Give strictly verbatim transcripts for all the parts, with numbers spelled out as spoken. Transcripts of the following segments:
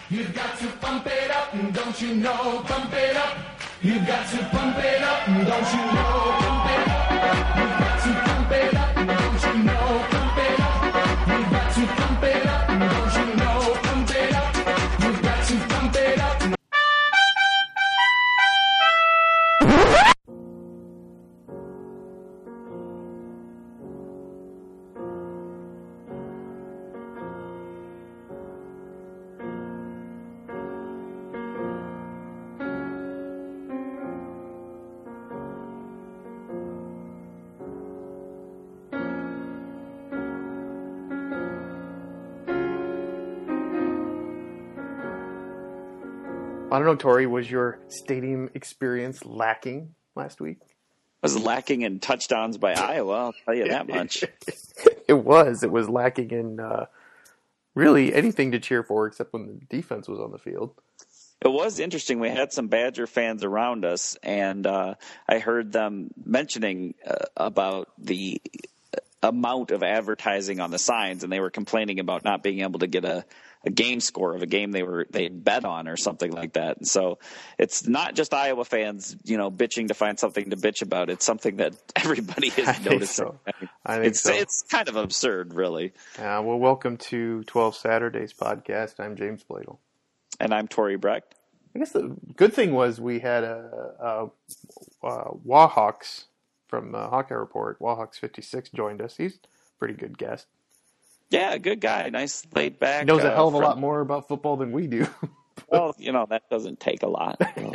You've got to pump it up, don't you know? Pump it up. You've got to pump it up, don't you know? Pump it up. You've got to pump it up, don't you know? Pump it up. You've got to pump it up, don't you know? Pump it up. You've got to pump it up. I don't know, Tori, was your stadium experience lacking last week? Was lacking in touchdowns by Iowa, I'll tell you that much. It was. It was lacking in uh, really anything to cheer for except when the defense was on the field. It was interesting. We had some Badger fans around us, and uh, I heard them mentioning uh, about the amount of advertising on the signs, and they were complaining about not being able to get a, a game score of a game they were they bet on or something like that. And so it's not just Iowa fans, you know, bitching to find something to bitch about. It's something that everybody is I noticing. Think so. I think it's so. It's kind of absurd, really. Uh, well, welcome to twelve Saturdays podcast. I'm James Bladel. And I'm Tori Brecht. I guess the good thing was we had a, a, a Wahawks from uh, Hawkeye Report. Wahawks fifty-six joined us. He's a pretty good guest. Yeah, good guy. Nice laid back. He knows a hell of a uh, from, lot more about football than we do. Well, you know, that doesn't take a lot. So.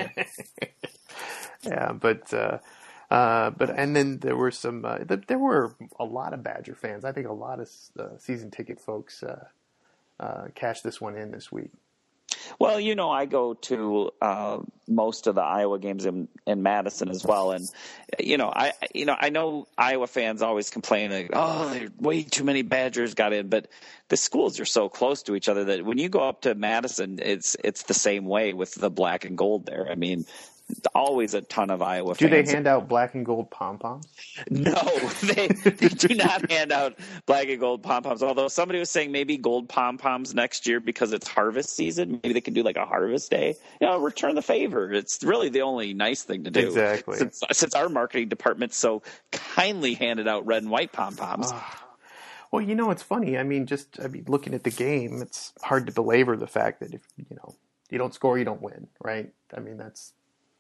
Yeah, but uh, uh, but and then there were some. Uh, there were a lot of Badger fans. I think a lot of uh, season ticket folks uh, uh, cashed this one in this week. Well, you know, I go to uh, most of the Iowa games in, in Madison as well, and you know, I you know I know Iowa fans always complain like, oh, there way too many Badgers got in, but the schools are so close to each other that when you go up to Madison, it's it's the same way with the black and gold there. I mean, always a ton of Iowa do fans. Do they hand out black and gold pom-poms? No, they, they do not hand out black and gold pom-poms, although somebody was saying maybe gold pom-poms next year because it's harvest season. Maybe they can do like a harvest day. You know, return the favor. It's really the only nice thing to do. Exactly. Since, since our marketing department so kindly handed out red and white pom-poms. Oh. Well, you know, it's funny. I mean, just I mean, looking at the game, it's hard to belabor the fact that if, you know, you don't score, you don't win, right? I mean, that's...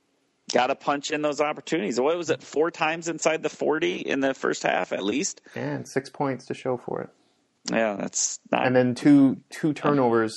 Got to punch in those opportunities. What was it, four times inside the forty in the first half at least? And six points to show for it. Yeah, that's not... And then two two turnovers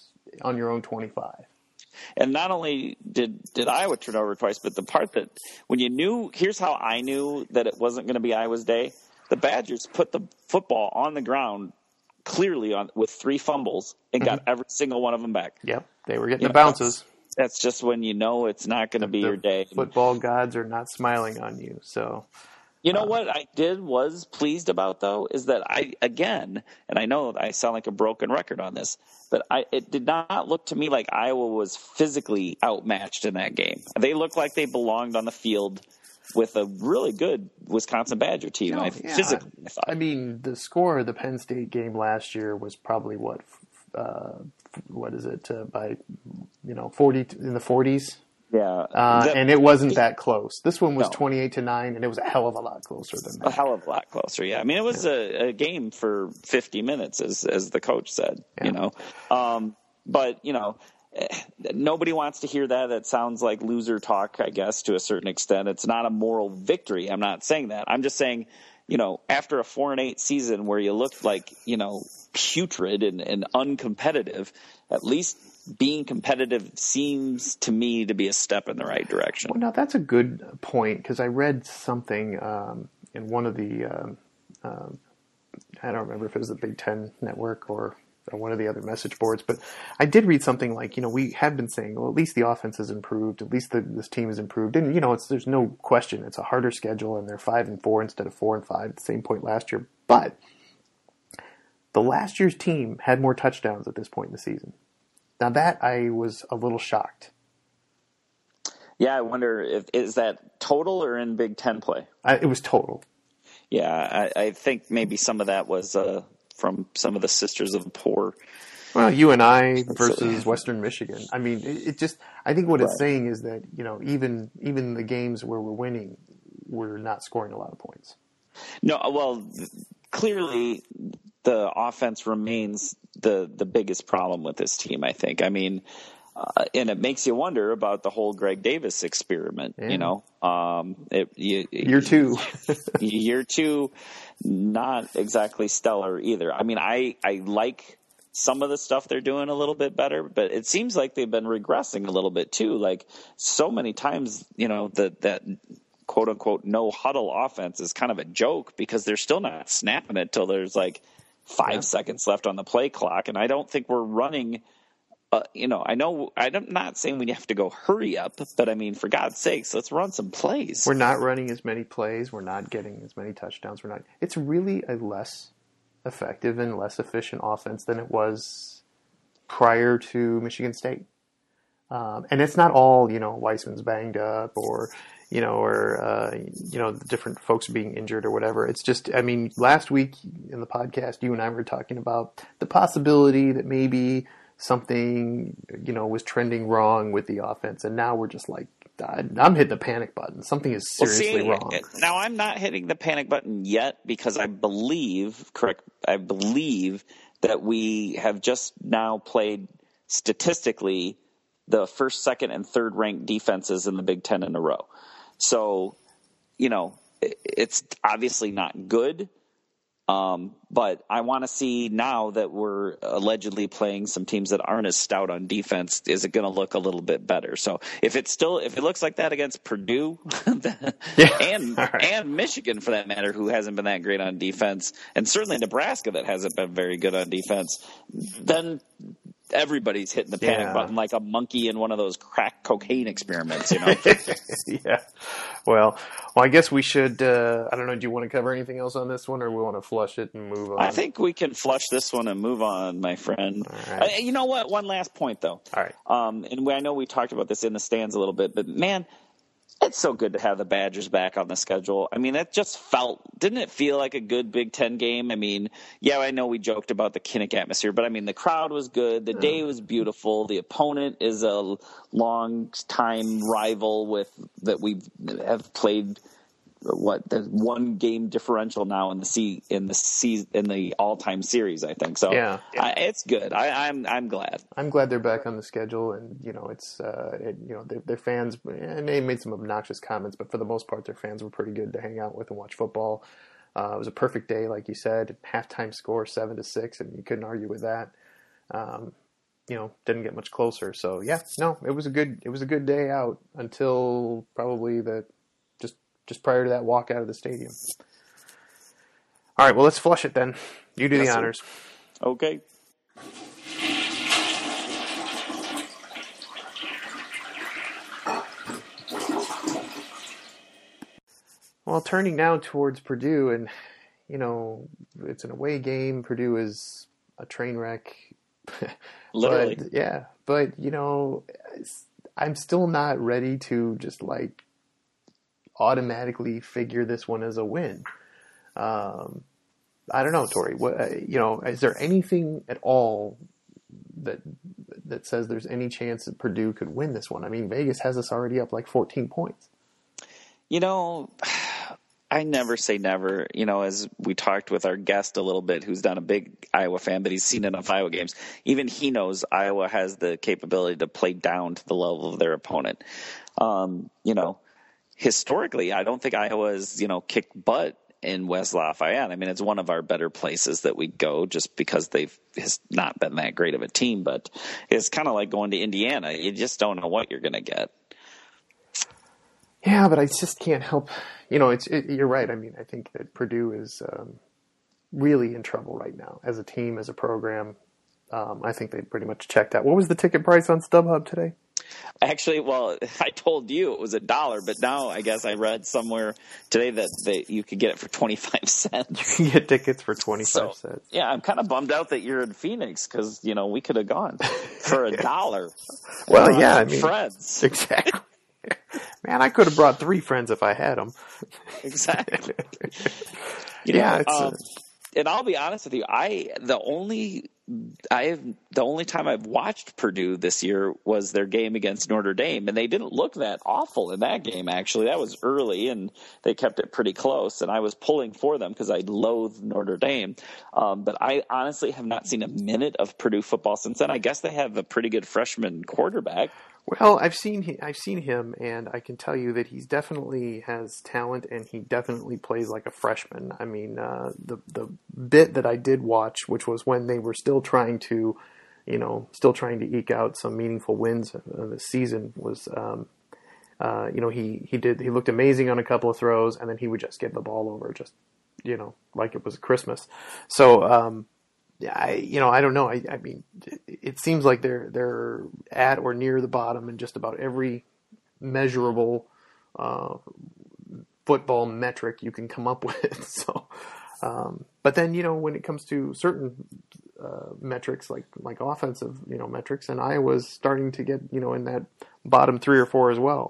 on your own twenty-five. And not only did, did Iowa turn over twice, but the part that when you knew, here's how I knew that it wasn't going to be Iowa's day. The Badgers put the football on the ground clearly on with three fumbles and got mm-hmm. every single one of them back. Yep, they were getting you the know, bounces. That's, that's just when you know it's not going to be the your day. Football gods are not smiling on you. So, you know uh, what I did was pleased about though is that I again, and I know I sound like a broken record on this, but I it did not look to me like Iowa was physically outmatched in that game. They looked like they belonged on the field with a really good Wisconsin Badger team. No, I, yeah. Physically, I thought. I mean, the score of the Penn State game last year was probably what, uh, what is it uh, by, you know, forty in the forties. Yeah, uh, the, and it wasn't that close. This one was no. twenty-eight to nine, and it was a hell of a lot closer than that. A hell of a lot closer. Yeah, I mean, it was yeah. a, a game for fifty minutes, as as the coach said. Yeah. You know, um, but you know. Nobody wants to hear that. That sounds like loser talk, I guess, to a certain extent. It's not a moral victory. I'm not saying that. I'm just saying, you know, after a four and eight season where you looked like, you know, putrid and, and uncompetitive, at least being competitive seems to me to be a step in the right direction. Well, now that's a good point because I read something um, in one of the, um, uh, I don't remember if it was the Big Ten Network or on one of the other message boards, but I did read something like, you know, we have been saying, well, at least the offense has improved, at least the, this team has improved, and you know, it's there's no question it's a harder schedule, and they're five and four instead of four and five at the same point last year. But the last year's team had more touchdowns at this point in the season. Now that I was a little shocked. Yeah, I wonder if is that total or in Big Ten play? I, it was total. Yeah, I, I think maybe some of that was. Uh, from some of the Sisters of the Poor Well, U N I versus Western Michigan. I mean, it, it just, I think what it's Right. saying is that, you know, even, even the games where we're winning, we're not scoring a lot of points. No, well, clearly the offense remains the, the biggest problem with this team, I think. I mean, uh, and it makes you wonder about the whole Greg Davis experiment, Yeah. you know. Um, it, you, Year two. year two, not exactly stellar either. I mean, I, I like some of the stuff they're doing a little bit better, but it seems like they've been regressing a little bit too. Like so many times, you know, that, that, quote unquote no huddle offense is kind of a joke because they're still not snapping it till there's like five Yeah. seconds left on the play clock. And I don't think we're running, uh, you know, I know I'm not saying we have to go hurry up, but I mean, for God's sakes, let's run some plays. We're not running as many plays. We're not getting as many touchdowns. We're not, it's really a less effective and less efficient offense than it was prior to Michigan State. Um, and it's not all, you know, Weissman's banged up or, you know, or, uh, you know, the different folks being injured or whatever. It's just, I mean, last week in the podcast, you and I were talking about the possibility that maybe something, you know, was trending wrong with the offense. And now we're just like, I'm hitting the panic button. Something is seriously well, see, wrong. Now, I'm not hitting the panic button yet because I believe, correct, I believe that we have just now played statistically the first, second, and third ranked defenses in the Big Ten in a row. So, you know, it's obviously not good, um, but I want to see now that we're allegedly playing some teams that aren't as stout on defense, is it going to look a little bit better? So if it's still, if it looks like that against Purdue Yeah. and All right. and Michigan for that matter, who hasn't been that great on defense, and certainly Nebraska that hasn't been very good on defense, then everybody's hitting the panic Yeah. button like a monkey in one of those crack cocaine experiments, you know? Yeah. Well, well, I guess we should, uh, I don't know, do you want to cover anything else on this one or we want to flush it and move on? I think we can flush this one and move on, my friend. All right. Uh, you know what? One last point, though. All right. Um, and we, I know we talked about this in the stands a little bit, but man, it's so good to have the Badgers back on the schedule. I mean, that just felt, didn't it feel like a good Big Ten game? I mean, yeah, I know we joked about the Kinnick atmosphere, but I mean, the crowd was good. The day was beautiful. The opponent is a long time rival with that we have played. What the one game differential now in the C in the C in the all time series, I think. So Yeah. I, it's good. I, I'm I'm glad. I'm glad they're back on the schedule, and you know it's uh, it, you know their, their fans, and they made some obnoxious comments, but for the most part, their fans were pretty good to hang out with and watch football. Uh, it was a perfect day, like you said. Halftime score seven to six, and you couldn't argue with that. Um, you know, didn't get much closer. So yeah, no, it was a good it was a good day out until probably the just just prior to that walk out of the stadium. All right, well let's flush it then. You do Yes, the sir. honors. Okay. Well, turning now towards Purdue, and you know, it's an away game. Purdue is a train wreck. Literally. But, yeah, but you know, I'm still not ready to just like automatically figure this one as a win. Um, I don't know, Tori. What, you know, is there anything at all that that says there's any chance that Purdue could win this one? I mean, Vegas has us already up like fourteen points. You know, I never say never. You know, as we talked with our guest a little bit, who's not a big Iowa fan, but he's seen enough Iowa games. Even he knows Iowa has the capability to play down to the level of their opponent. Um, you know, historically, I don't think Iowa has, you know, kicked butt in West Lafayette. I mean, it's one of our better places that we go just because they've has not been that great of a team. But it's kind of like going to Indiana. You just don't know what you're going to get. Yeah, but I just can't help. You know, it's it, you're right. I mean, I think that Purdue is um, really in trouble right now as a team, as a program. Um, I think they pretty much checked out. What was the ticket price on StubHub today? Actually, well, I told you it was a dollar, but now I guess I read somewhere today that they, you could get it for twenty-five cents. You can get tickets for twenty-five So, cents. yeah, I'm kind of bummed out that you're in Phoenix because, you know, we could have gone for a dollar. Well, Uh, yeah, I mean, friends. exactly. Man, I could have brought three friends if I had them. Exactly. You Yeah, know, it's, um, uh, and I'll be honest with you, I the only I the only time I've watched Purdue this year was their game against Notre Dame, and they didn't look that awful in that game. Actually, that was early, and they kept it pretty close. And I was pulling for them because I loathe Notre Dame. Um, but I honestly have not seen a minute of Purdue football since then. I guess they have a pretty good freshman quarterback. Well, I've seen I've seen him, and I can tell you that he's definitely has talent, and he definitely plays like a freshman. I mean, uh, the the bit that I did watch, which was when they were still trying to, you know, still trying to eke out some meaningful wins of the season, was, um, uh, you know, he he did he looked amazing on a couple of throws, and then he would just give the ball over, just you know, like it was Christmas. So. Um, Yeah, I, you know, I don't know. I, I mean, it, it seems like they're they're at or near the bottom in just about every measurable uh, football metric you can come up with. So, um, but then you know, when it comes to certain uh, metrics like like offensive, you know, metrics, and Iowa's starting to get you know in that bottom three or four as well.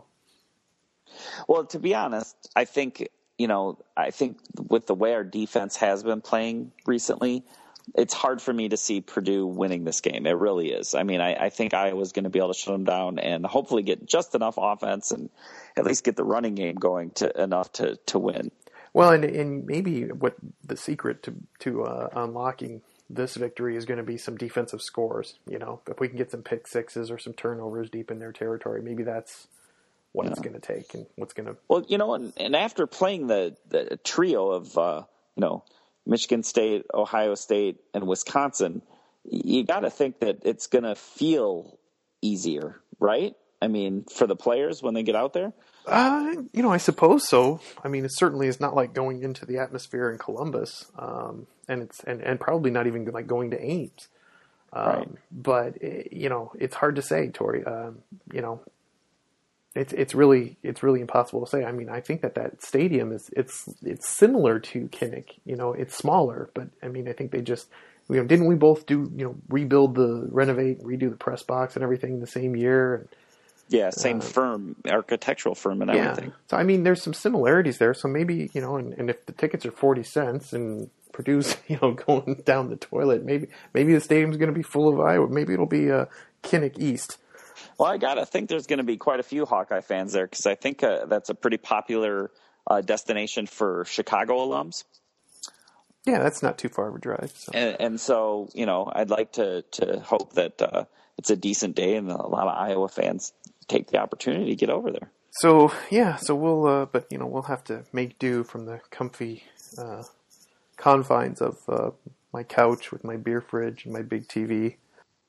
Well, to be honest, I think you know, I think with the way our defense has been playing recently, it's hard for me to see Purdue winning this game. It really is. I mean, I, I think Iowa's going to be able to shut them down and hopefully get just enough offense and at least get the running game going to enough to, to win. Well, and, and maybe what the secret to to uh, unlocking this victory is going to be some defensive scores. You know, if we can get some pick sixes or some turnovers deep in their territory, maybe that's what yeah. it's going to take and what's going to. Well, you know, and, and after playing the, the trio of uh, you know. Michigan State, Ohio State, and Wisconsin, you got to think that it's going to feel easier, right? I mean, for the players when they get out there? Uh, you know, I suppose so. I mean, it certainly is not like going into the atmosphere in Columbus, um, and it's and, and probably not even like going to Ames. Um, right. But, it, you know, it's hard to say, Tori. Um, you know, It's it's really it's really impossible to say. I mean, I think that that stadium is it's it's similar to Kinnick. You know, it's smaller, but I mean, I think they just you know didn't we both do you know rebuild the renovate and redo the press box and everything the same year? And, yeah, same uh, firm, architectural firm, and everything. Yeah. So I mean, there's some similarities there. So maybe you know, and, and if the tickets are forty cents and Purdue's you know going down the toilet, maybe maybe the stadium's going to be full of Iowa. Maybe it'll be uh, Kinnick East. Well, I got to think there's going to be quite a few Hawkeye fans there because I think uh, that's a pretty popular uh, destination for Chicago alums. Yeah, that's not too far of a drive. So. And, and so, you know, I'd like to, to hope that uh, it's a decent day and a lot of Iowa fans take the opportunity to get over there. So, yeah, so we'll, uh, but, you know, we'll have to make do from the comfy uh, confines of uh, my couch with my beer fridge and my big T V.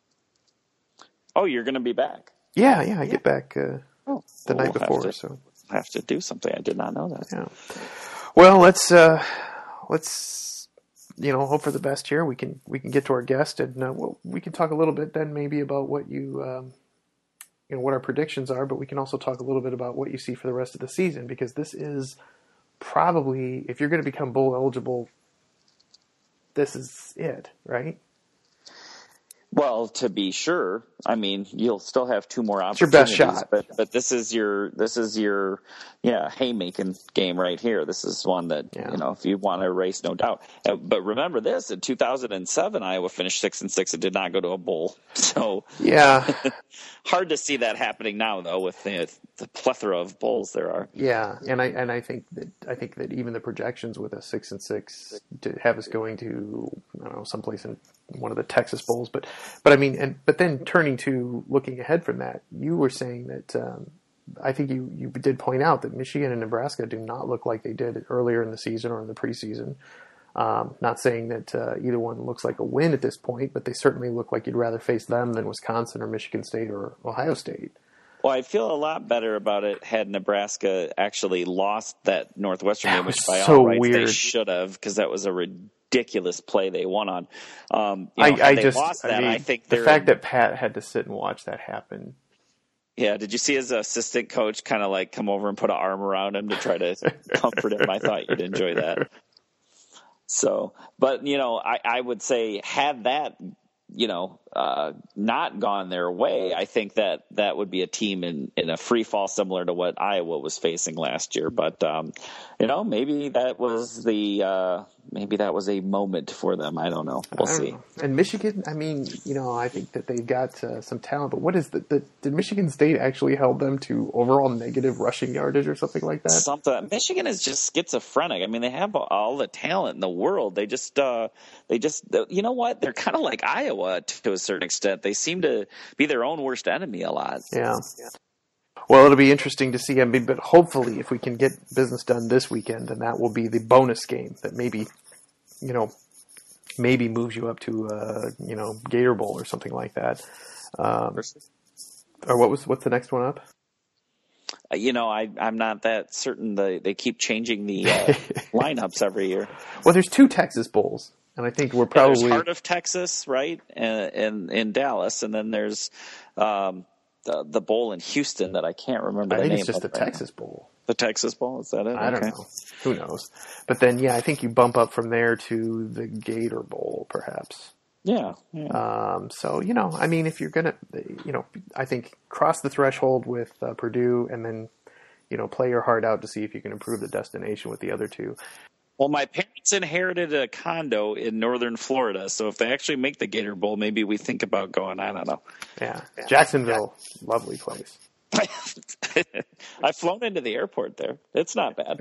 Oh, you're going to be back? Yeah, yeah, I yeah. get back uh, oh, the we'll night before. To, so have to do something. I did not know that. Yeah. Well, let's uh, let's you know hope for the best here. We can we can get to our guest and uh, well, we can talk a little bit then maybe about what you um, you know what our predictions are, but we can also talk a little bit about what you see for the rest of the season because this is probably if you're going to become bowl eligible, this is it, right? Well, to be sure, I mean, you'll still have two more opportunities. It's your best shot, but but this is your this is your yeah haymaking game right here. This is one that yeah. you know if you want to race, no doubt. Uh, but remember this: in two thousand seven, Iowa finished six and six and did not go to a bowl. So yeah, hard to see that happening now, though, with the, the plethora of bowls there are. Yeah, and I and I think that I think that even the projections with a six and six to have us going to I don't know someplace in one of the Texas bowls, but but I mean, and but then turning to looking ahead from that, you were saying that um, I think you you did point out that Michigan and Nebraska do not look like they did earlier in the season or in the preseason. Um, not saying that uh, either one looks like a win at this point, but they certainly look like you'd rather face them than Wisconsin or Michigan State or Ohio State. Well, I feel a lot better about it had Nebraska actually lost that Northwestern that game, which by so all rights weird. they should have, because that was a ridiculous play they won on. Um, you know, I, had I they just, lost that, I, mean, I think the fact that Pat had to sit and watch that happen. Yeah, did you see his assistant coach kind of like come over and put an arm around him to try to comfort him? I thought you'd enjoy that. So, but you know, I, I would say had that, you know, uh, not gone their way, I think that that would be a team in, in a free fall similar to what Iowa was facing last year. But, um, you know, maybe that was the uh, maybe that was a moment for them. I don't know. We'll don't see. know. And Michigan, I mean, you know, I think that they've got uh, some talent, but what is the, the did Michigan State actually held them to overall negative rushing yardage or something like that? Something. Michigan is just schizophrenic. I mean, they have all the talent in the world. They just, uh, they just, you know what? They're kind of like Iowa to a certain extent. They seem to be their own worst enemy a lot. Yeah. yeah. Well, it'll be interesting to see. I mean, but hopefully, if we can get business done this weekend, then that will be the bonus game that maybe, you know, maybe moves you up to, uh, you know, Gator Bowl or something like that. Um, or what was what's the next one up? You know, I, I'm not that certain. The, they keep changing the uh, lineups every year. Well, there's two Texas Bowls, and I think we're probably yeah, Heart of Texas, right, and in, in Dallas, and then there's um, the the bowl in Houston that I can't remember. I the think name it's just of the right Texas now. Bowl. The Texas Bowl, is that it? I okay. don't know. Who knows? But then, yeah, I think you bump up from there to the Gator Bowl, perhaps. Yeah. yeah. Um, so, you know, I mean, if you're going to, you know, I think cross the threshold with uh, Purdue and then, you know, play your heart out to see if you can improve the destination with the other two. Well, my parents inherited a condo in northern Florida, so if they actually make the Gator Bowl, maybe we think about going. I don't know. Yeah. Jacksonville, yeah. Lovely place. I've flown into the airport there. It's not bad.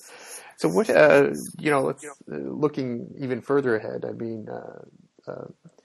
So what, uh, you know, let's, uh, looking even further ahead, I mean, uh, uh,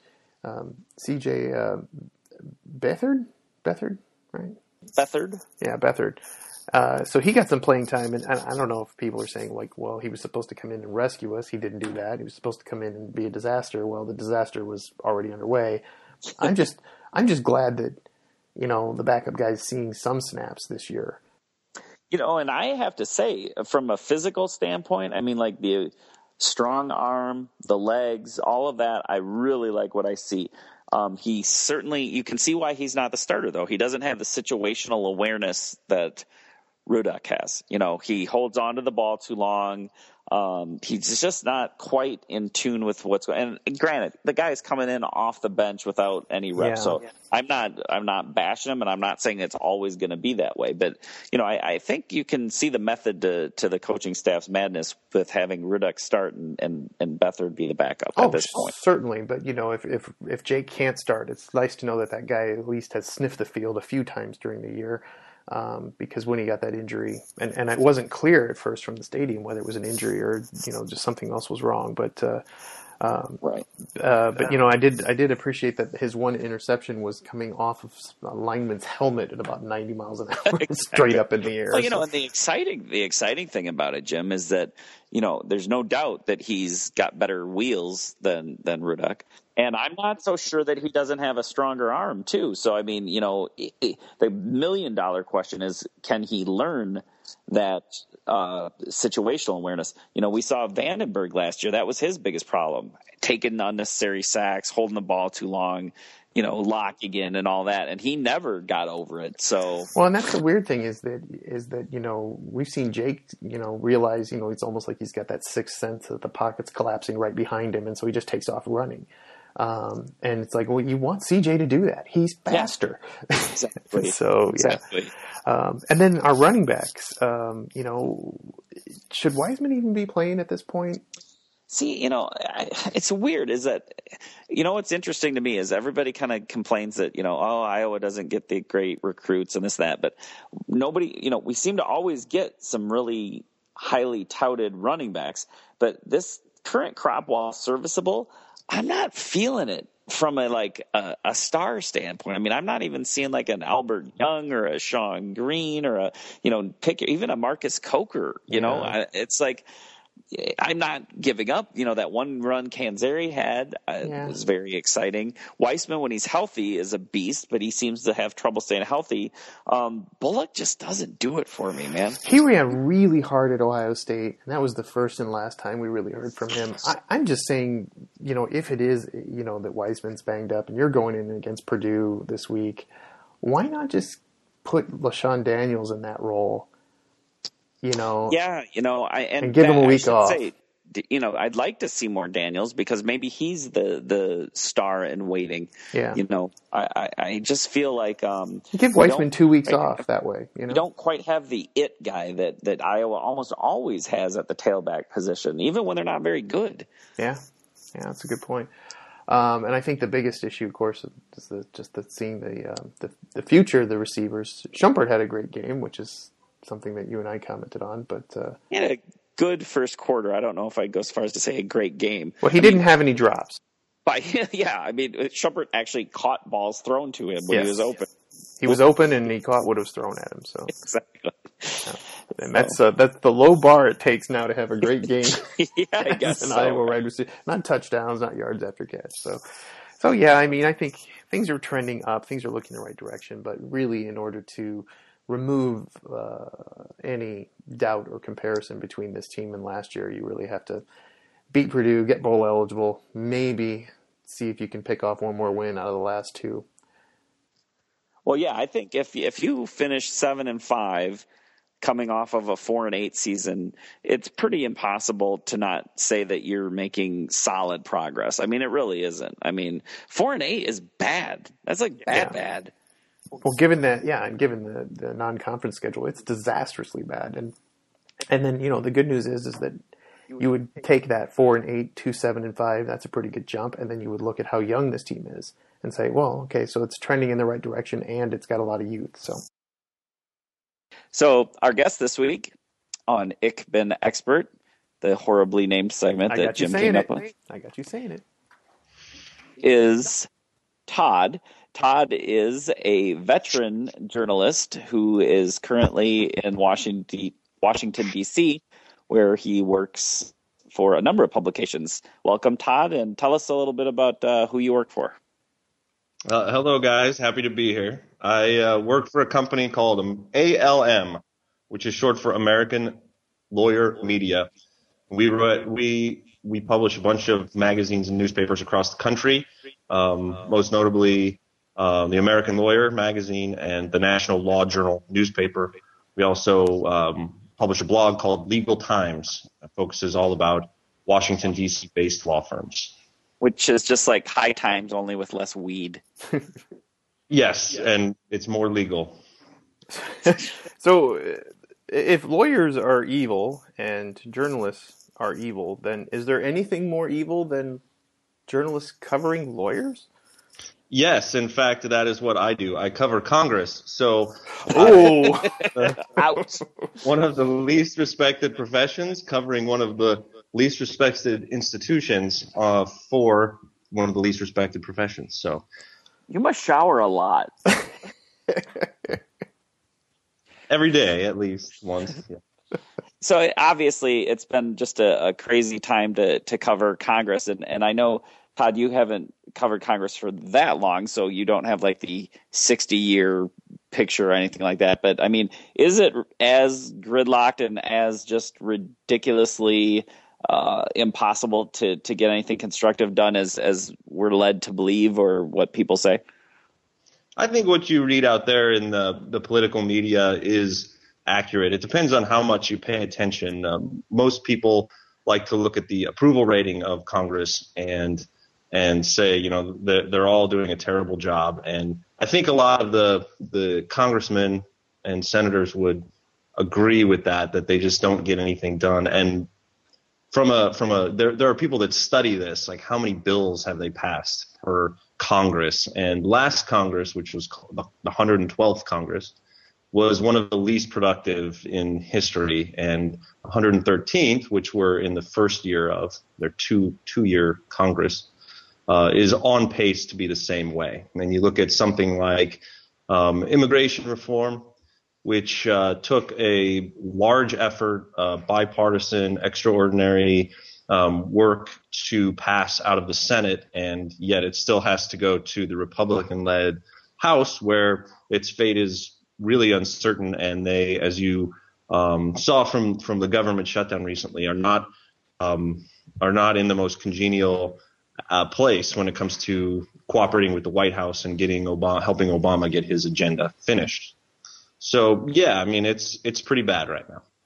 um, C J uh, Beathard? Beathard, right? Beathard? Yeah, Beathard. Uh, so he got some playing time, and I don't know if people are saying, like, well, he was supposed to come in and rescue us. He didn't do that. He was supposed to come in and be a disaster. Well, the disaster was already underway. I'm just, I'm just glad that, you know, the backup guy's seeing some snaps this year. You know, and I have to say, from a physical standpoint, I mean, like the strong arm, the legs, all of that, I really like what I see. Um, he certainly, you can see why he's not the starter, though. He doesn't have the situational awareness that Rudock has. You know, he holds on to the ball too long. Um, he's just not quite in tune with what's going on. And granted, the guy is coming in off the bench without any reps. Yeah. So yeah. I'm not, I'm not bashing him, and I'm not saying it's always going to be that way. But, you know, I, I think you can see the method to, to the coaching staff's madness with having Rudock start and, and, and Beathard be the backup oh, at this point. Certainly. But, you know, if, if, if Jake can't start, it's nice to know that that guy at least has sniffed the field a few times during the year. Um, because when he got that injury, and, and it wasn't clear at first from the stadium whether it was an injury or, you know, just something else was wrong. But, uh, um, right. Uh, but you know, I did, I did appreciate that his one interception was coming off of a lineman's helmet at about ninety miles an hour, exactly. Straight up in the air. Well, you so. know, and the exciting, the exciting thing about it, Jim, is that, you know, there's no doubt that he's got better wheels than, than Rudock. And I'm not so sure that he doesn't have a stronger arm, too. So, I mean, you know, it, it, the million dollar question is, can he learn that uh, situational awareness? You know, we saw Vandenberg last year. That was his biggest problem. Taking unnecessary sacks, holding the ball too long, you know, locking in and all that. And he never got over it. So, well, and that's the weird thing is that, is that, you know, we've seen Jake, you know, realize, you know, it's almost like he's got that sixth sense that the pocket's collapsing right behind him. And so he just takes off running. Um, and it's like, well, you want C J to do that. He's faster. Yeah. Exactly. so, yeah. Exactly. Um, and then our running backs, um, you know, should Wiseman even be playing at this point? See, you know, it's weird is that, you know, what's interesting to me is everybody kind of complains that, you know, oh, Iowa doesn't get the great recruits and this, that, but nobody, you know, we seem to always get some really highly touted running backs, but this current crop, while serviceable, I'm not feeling it from a like a, a star standpoint. I mean, I'm not even seeing like an Albert Young or a Sean Green or a, you know, pick even a Marcus Coker, you yeah. know, I, it's like, I'm not giving up. You know, that one run Canzeri had uh, yeah. was very exciting. Weissman, when he's healthy, is a beast, but he seems to have trouble staying healthy. Um, Bullock just doesn't do it for me, man. He ran really hard at Ohio State, and that was the first and last time we really heard from him. I, I'm just saying, you know, if it is, you know, that Weissman's banged up and you're going in against Purdue this week, why not just put LaShawn Daniels in that role? You know, yeah, you know, I and, and give that, him a week off. Say, you know, I'd like to see more Daniels because maybe he's the, the star in waiting. Yeah. You know, I, I, I just feel like um, you give Weissman two weeks off that way. You know, you don't quite have the it guy that, that Iowa almost always has at the tailback position, even when they're not very good. Yeah, yeah, that's a good point. Um, and I think the biggest issue, of course, is the, just the, seeing the, um, the the future of the receivers. Shumpert had a great game, which is something that you and I commented on, but uh, he had a good first quarter. I don't know if I'd go as far as to say a great game. Well, he I didn't mean, have any drops. But yeah, I mean, Shumpert actually caught balls thrown to him when yes. he was open. He was open, and he caught what was thrown at him. So exactly, yeah. And that's uh, that's the low bar it takes now to have a great game. yeah, I guess an so. Iowa wide receiver, not touchdowns, not yards after catch. So, so yeah, I mean, I think things are trending up. Things are looking the right direction. But really, in order to remove uh, any doubt or comparison between this team and last year, you really have to beat Purdue, get bowl eligible, maybe see if you can pick off one more win out of the last two. Well, yeah, I think if if you finish seven and five, coming off of a four and eight season, it's pretty impossible to not say that you're making solid progress. I mean, it really isn't. I mean, four and eight is bad. That's like bad, yeah. bad. Well, given that, yeah, and given the, the non-conference schedule, it's disastrously bad. And and then, you know, the good news is is that you would take that four and eight to seven and five. That's a pretty good jump. And then you would look at how young this team is and say, well, okay, so it's trending in the right direction, and it's got a lot of youth. So, so our guest this week on Ich Bin Expert, the horribly named segment that Jim came up with, I got you saying it, is Todd. Todd is a veteran journalist who is currently in Washington, Washington D C, where he works for a number of publications. Welcome, Todd, and tell us a little bit about uh, who you work for. Uh, hello, guys. Happy to be here. I uh, work for a company called A L M, which is short for American Lawyer Media. We write, we we publish a bunch of magazines and newspapers across the country, um, most notably uh, the American Lawyer magazine and the National Law Journal newspaper. We also um, publish a blog called Legal Times that focuses all about Washington, D C-based law firms. Which is just like High Times, only with less weed. Yes, and it's more legal. So if lawyers are evil and journalists are evil, then is there anything more evil than journalists covering lawyers? Yes, in fact, that is what I do. I cover Congress. So, oh, ouch! One of the least respected professions, covering one of the least respected institutions uh, for one of the least respected professions. So, you must shower a lot. Every day, at least once. Yeah. So obviously, it's been just a, a crazy time to to cover Congress, and and I know, Todd, you haven't covered Congress for that long, so you don't have like the sixty-year picture or anything like that. But I mean, is it as gridlocked and as just ridiculously uh, impossible to, to get anything constructive done as, as we're led to believe, or what people say? I think what you read out there in the, the political media is accurate. It depends on how much you pay attention. Um, most people like to look at the approval rating of Congress and and say, you know, they're, they're all doing a terrible job. And I think a lot of the the congressmen and senators would agree with that, that they just don't get anything done. And from a from a there there are people that study this, like how many bills have they passed per Congress? And last Congress, which was the one hundred twelfth Congress, was one of the least productive in history, and one hundred thirteenth, which were in the first year of their two two year Congress, uh, is on pace to be the same way. And you look at something like um, immigration reform, which uh, took a large effort, uh, bipartisan, extraordinary um, work to pass out of the Senate, and yet it still has to go to the Republican-led House, where its fate is really uncertain, and they, as you um, saw from from the government shutdown recently, are not um, are not in the most congenial uh, place when it comes to cooperating with the White House and getting Obama, helping Obama get his agenda finished. So yeah, I mean it's it's pretty bad right now.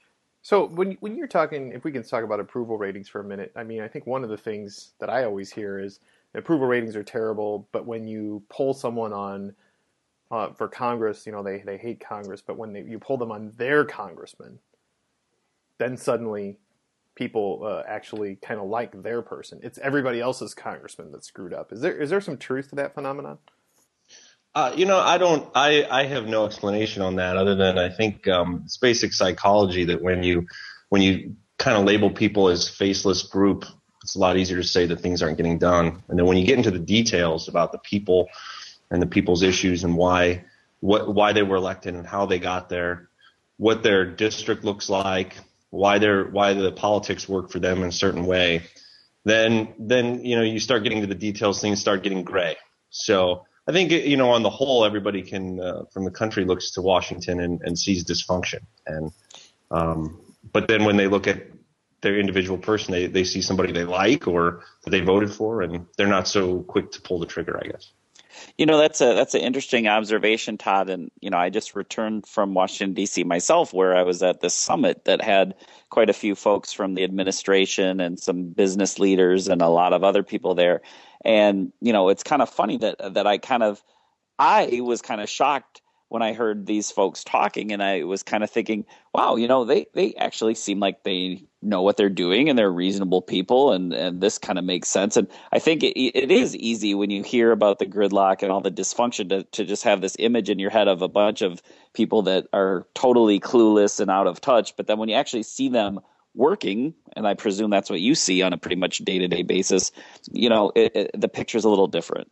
So when when you're talking, if we can talk about approval ratings for a minute, I mean, I think one of the things that I always hear is approval ratings are terrible, but when you poll someone on uh, for Congress, you know, they they hate Congress, but when they, you pull them on their congressman, then suddenly people uh, actually kind of like their person. It's everybody else's congressman that's screwed up. Is there is there some truth to that phenomenon? Uh, you know, I don't, I, I have no explanation on that other than I think, um, it's basic psychology that when you, when you kind of label people as faceless group, it's a lot easier to say that things aren't getting done. And then when you get into the details about the people and the people's issues and why, what, why they were elected and how they got there, what their district looks like, why they're, why the politics work for them in a certain way, then, then, you know, you start getting to the details, things start getting gray. So, I think, you know, on the whole, everybody can, uh, from the country looks to Washington and, and sees dysfunction. And, um, but then when they look at their individual person, they, they see somebody they like or that they voted for, and they're not so quick to pull the trigger, I guess. You know, that's a that's an interesting observation, Todd. And, you know, I just returned from Washington, D C myself, where I was at this summit that had quite a few folks from the administration and some business leaders and a lot of other people there. And, you know, it's kind of funny that that I kind of I was kind of shocked when I heard these folks talking, and I was kind of thinking, wow, you know, they, they actually seem like they know what they're doing and they're reasonable people, and, and this kind of makes sense. And I think it, it is easy when you hear about the gridlock and all the dysfunction to, to just have this image in your head of a bunch of people that are totally clueless and out of touch. But then when you actually see them working, and I presume that's what you see on a pretty much day-to-day basis, you know, it, it, the picture's a little different.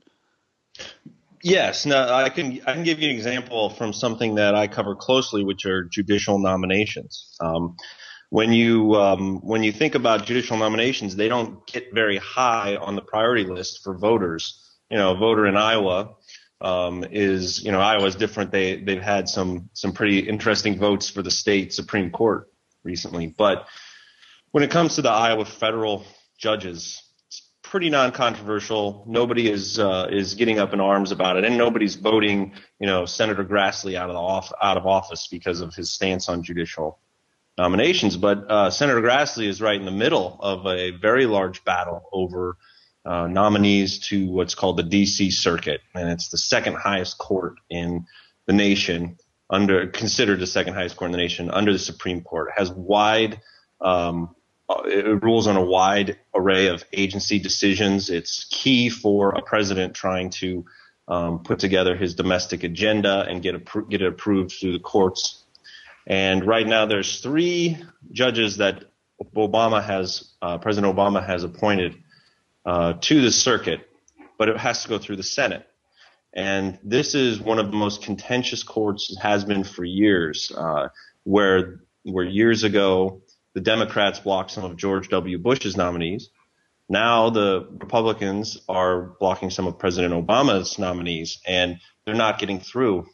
Yes, no, I can I can give you an example from something that I cover closely, which are judicial nominations. Um, when you um, when you think about judicial nominations, they don't get very high on the priority list for voters. You know, a voter in Iowa um, is you know Iowa's different. They they've had some some pretty interesting votes for the state Supreme Court recently, but when it comes to the Iowa federal judges, pretty non-controversial. Nobody is uh, is getting up in arms about it, and nobody's voting, you know, Senator Grassley out of the off, out of office because of his stance on judicial nominations. But uh, Senator Grassley is right in the middle of a very large battle over uh, nominees to what's called the D C Circuit, and it's the second highest court in the nation, under considered the second highest court in the nation under the Supreme Court. It has wide um, It rules on a wide array of agency decisions. It's key for a president trying to um, put together his domestic agenda and get appro- get it approved through the courts. And right now, there's three judges that Obama has, uh, President Obama has appointed uh, to the circuit, but it has to go through the Senate. And this is one of the most contentious courts, it has been for years, uh, where where years ago the Democrats blocked some of George W. Bush's nominees. Now the Republicans are blocking some of President Obama's nominees, and they're not getting through.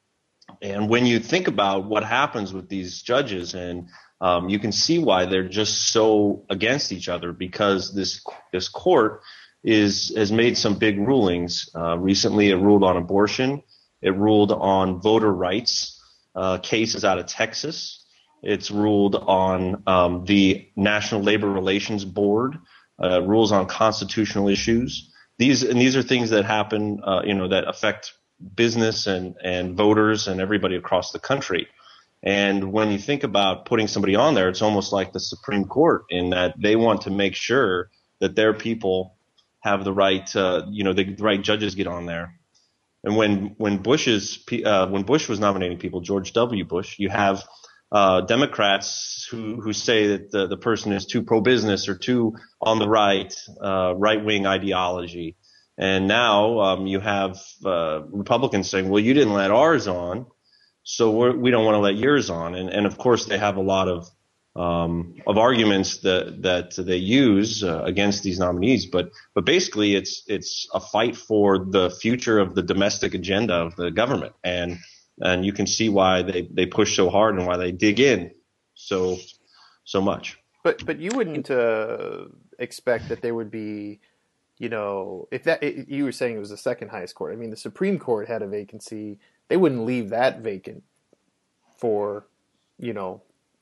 And when you think about what happens with these judges, and um, you can see why they're just so against each other, because this this court is has made some big rulings. Uh, recently, it ruled on abortion. It ruled on voter rights uh, cases out of Texas. It's ruled on um, the National Labor Relations Board, uh, rules on constitutional issues. These and these are things that happen, uh, you know, that affect business and, and voters and everybody across the country. And when you think about putting somebody on there, it's almost like the Supreme Court in that they want to make sure that their people have the right, uh, you know, the right judges get on there. And when when Bush's uh, when Bush was nominating people, George W. Bush, you have uh, Democrats who who say that the, the person is too pro-business or too on the right, uh, right-wing ideology. And now um, you have uh, Republicans saying, well, you didn't let ours on, so we're, we don't want to let yours on. And, and of course, they have a lot of um, of arguments that that they use uh, against these nominees. But but basically, it's it's a fight for the future of the domestic agenda of the government. And and you can see why they, they push so hard and why they dig in so so much. But but you wouldn't uh, expect that there would be, you know, if that it, you were saying it was the second highest court. I mean, the Supreme Court had a vacancy. They wouldn't leave that vacant for, you know,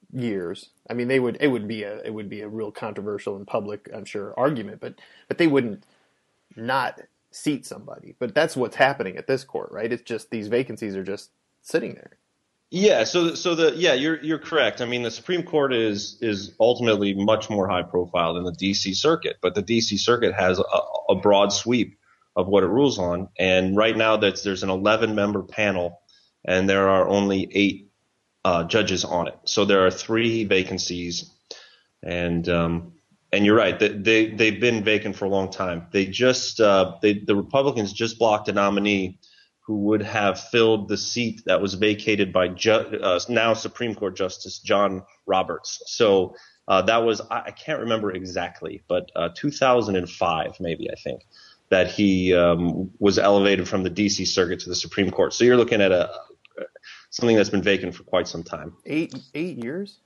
years. I mean, they would it would be a it would be a real controversial and public, I'm sure, argument, but but they wouldn't not seat somebody. But that's what's happening at this court, right? It's just these vacancies are just sitting there. Yeah, so so the yeah, you're you're correct. I mean, the Supreme Court is is ultimately much more high profile than the D C Circuit, but the D C Circuit has a, a broad sweep of what it rules on. And right now, that's there's an eleven member panel, and there are only eight uh, judges on it. So there are three vacancies, and um, and you're right. They, they they've been vacant for a long time. They just uh, they the Republicans just blocked a nominee who would have filled the seat that was vacated by ju- uh, now Supreme Court Justice John Roberts. So uh, that was, I, I can't remember exactly, but uh, two thousand five maybe, I think, that he um, was elevated from the D C Circuit to the Supreme Court. So you're looking at a something that's been vacant for quite some time. Eight eight years?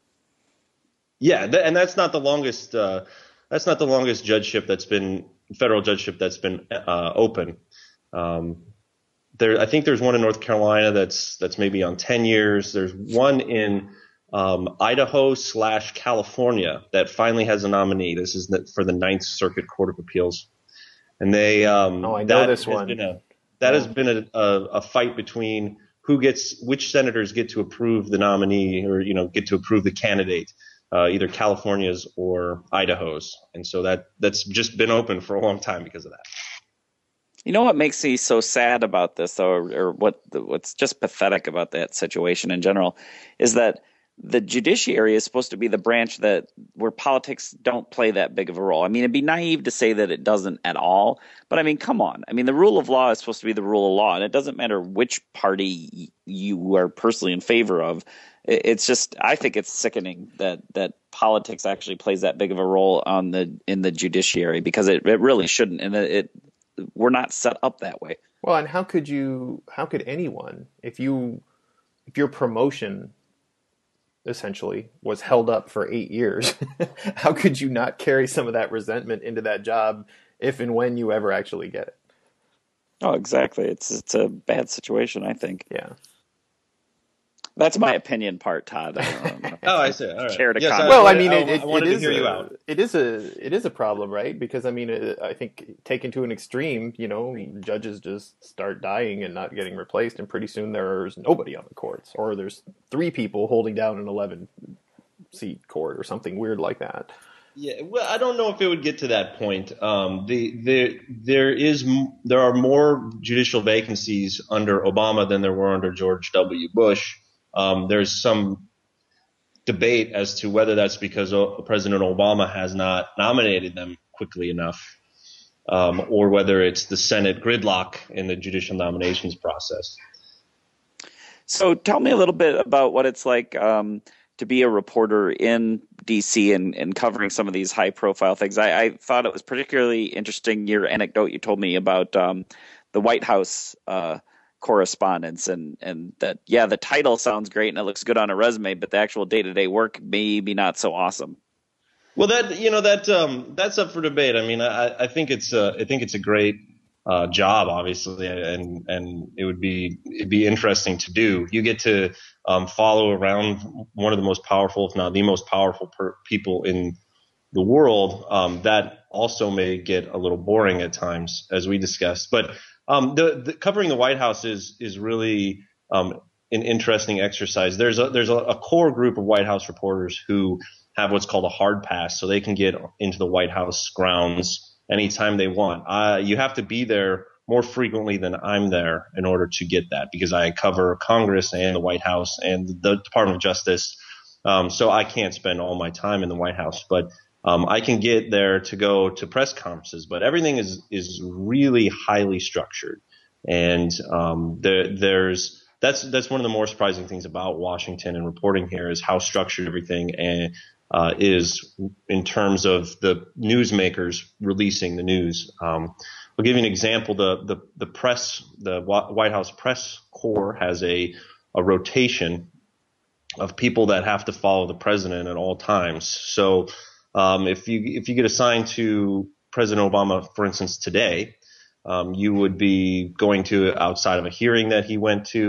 Yeah, th- and that's not the longest. Uh, that's not the longest judgeship that's been federal judgeship that's been uh, open. Um, There, I think there's one in North Carolina that's that's maybe on ten years. There's one in um, Idaho slash California that finally has a nominee. This is the, for the Ninth Circuit Court of Appeals, and they um, oh, I know that this has one. Been a, that yeah. has been a, a, a fight between who gets which senators get to approve the nominee or you know get to approve the candidate, uh, either California's or Idaho's, and so that that's just been open for a long time because of that. You know what makes me so sad about this, though, or, or what what's just pathetic about that situation in general, is that the judiciary is supposed to be the branch that where politics don't play that big of a role. I mean, it'd be naive to say that it doesn't at all, but I mean, come on. I mean, the rule of law is supposed to be the rule of law, and it doesn't matter which party you are personally in favor of. It's just, I think it's sickening that that politics actually plays that big of a role on the in the judiciary because it, it really shouldn't, and it. it we're not set up that way. Well, and how could you, how could anyone, if you, if your promotion essentially was held up for eight years, how could you not carry some of that resentment into that job if and when you ever actually get it? Oh, exactly. It's, it's a bad situation, I think. Yeah. That's my opinion part, Todd. I don't know oh, I see. All right. Care to yes, comment. Well, I mean, it, I, it, I wanted it to is hear a, you out. It is a it is a problem, right? Because I mean, it, I think taken to an extreme, you know, judges just start dying and not getting replaced, and pretty soon there's nobody on the courts, or there's three people holding down an eleven seat court, or something weird like that. Yeah, well, I don't know if it would get to that point. Um, the the there is there are more judicial vacancies under Obama than there were under George W. Bush. Um, there's some debate as to whether that's because President Obama has not nominated them quickly enough, um, or whether it's the Senate gridlock in the judicial nominations process. So tell me a little bit about what it's like um, to be a reporter in D C and, and covering some of these high-profile things. I, I thought it was particularly interesting, your anecdote you told me about um, the White House uh correspondence and and that yeah the title sounds great and it looks good on a resume, but the actual day-to-day work maybe not so awesome. Well, that you know that um that's up for debate. I mean, I, I think it's uh, I think it's a great uh, job, obviously, and and it would be it'd be interesting to do. You get to um, follow around one of the most powerful, if not the most powerful per- people in the world. Um, that also may get a little boring at times, as we discussed, but. Um, the, the covering the White House is is really um, an interesting exercise. There's a there's a, a core group of White House reporters who have what's called a hard pass, so they can get into the White House grounds anytime they want. Uh, you have to be there more frequently than I'm there in order to get that, because I cover Congress and the White House and the Department of Justice, um, so I can't spend all my time in the White House, but. Um, I can get there to go to press conferences, but everything is is really highly structured, and um, there, there's that's that's one of the more surprising things about Washington and reporting here is how structured everything and, uh, is in terms of the newsmakers releasing the news. Um, I'll give you an example. The the the press, the White House press corps has a a rotation of people that have to follow the president at all times. So. Um, if you if you get assigned to President Obama, for instance, today, um, you would be going to outside of a hearing that he went to.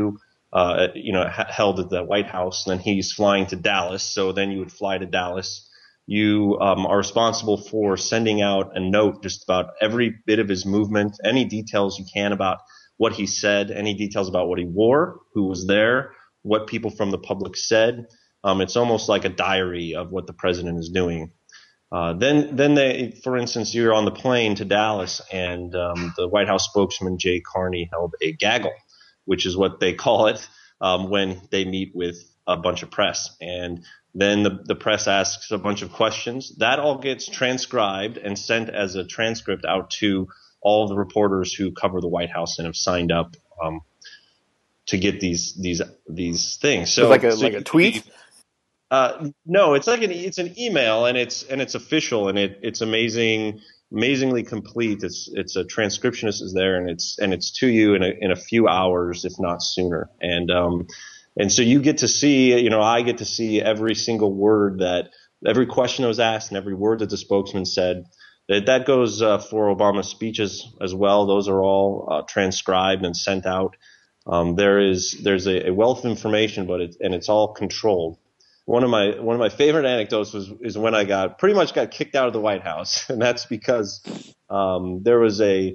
uh, you know, h- held at the White House. And then he's flying to Dallas. So then you would fly to Dallas. You um, are responsible for sending out a note just about every bit of his movement, any details you can about what he said, any details about what he wore, who was there, what people from the public said. Um, it's almost like a diary of what the president is doing. Uh, then, then they, for instance, you're on the plane to Dallas, and um, the White House spokesman Jay Carney held a gaggle, which is what they call it um, when they meet with a bunch of press. And then the, the press asks a bunch of questions. That all gets transcribed and sent as a transcript out to all of the reporters who cover the White House and have signed up um, to get these these these things. So, so like a so like a tweet. Uh, no, it's like an it's an email, and it's and it's official, and it it's amazing, amazingly complete. It's it's a transcriptionist is there, and it's and it's to you in a in a few hours, if not sooner. And um, and so you get to see, you know, I get to see every single word that every question that was asked, and every word that the spokesman said. That that goes uh, for Obama's speeches as well. Those are all uh, transcribed and sent out. Um, there is there's a, a wealth of information, but it, and it's all controlled. One of my one of my favorite anecdotes was is when I got pretty much got kicked out of the White House, and that's because um, there was a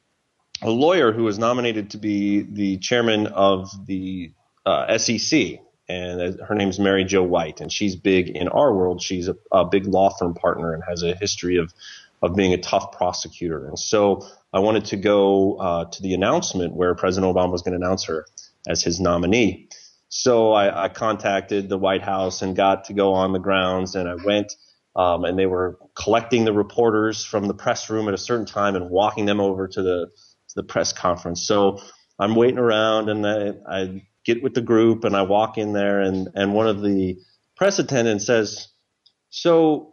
a lawyer who was nominated to be the chairman of the uh, S E C, and her name's Mary Jo White, and she's big in our world. She's a, a big law firm partner and has a history of of being a tough prosecutor. And so I wanted to go uh, to the announcement where President Obama was going to announce her as his nominee. So I, I contacted the White House and got to go on the grounds, and I went, um, and they were collecting the reporters from the press room at a certain time and walking them over to the to the press conference. So I'm waiting around, and I, I get with the group, and I walk in there, and, and one of the press attendants says, so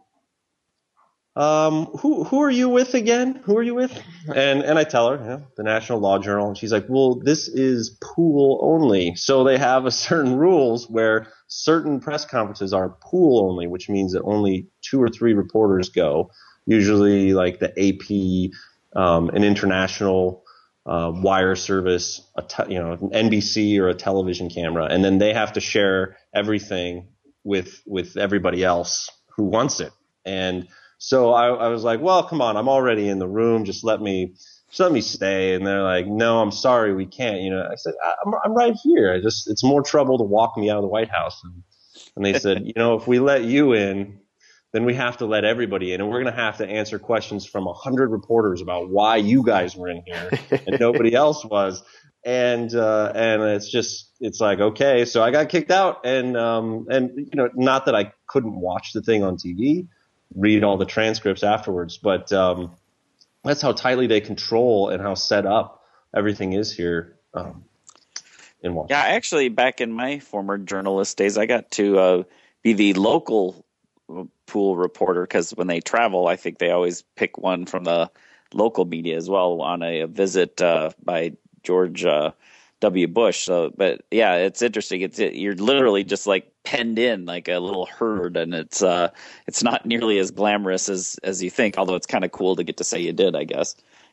um, who who are you with again? Who are you with? And and I tell her, yeah, the National Law Journal, and she's like, well, this is pool only. So they have a certain rules where certain press conferences are pool only, which means that only two or three reporters go, usually like the A P, um, an international uh, wire service, a te- you know, an N B C or a television camera, and then they have to share everything with with everybody else who wants it. And so I, I was like, well, come on, I'm already in the room. Just let me, just let me stay. And they're like, no, I'm sorry, we can't. You know, I said, I'm, I'm right here. I just, it's more trouble to walk me out of the White House. And, and they said, you know, if we let you in, then we have to let everybody in, and we're going to have to answer questions from a hundred reporters about why you guys were in here and nobody else was. And, uh, and it's just, it's like, okay, so I got kicked out, and, um, and, you know, not that I couldn't watch the thing on T V, read all the transcripts afterwards, but, um, that's how tightly they control and how set up everything is here, um, in Washington. Yeah, actually, back in my former journalist days, I got to, uh, be the local pool reporter, because when they travel, I think they always pick one from the local media as well on a, a visit, uh, by George uh, W. Bush. So, but yeah, it's interesting. It's it, you're literally just like penned in like a little herd, and it's uh, it's not nearly as glamorous as as you think. Although it's kind of cool to get to say you did, I guess.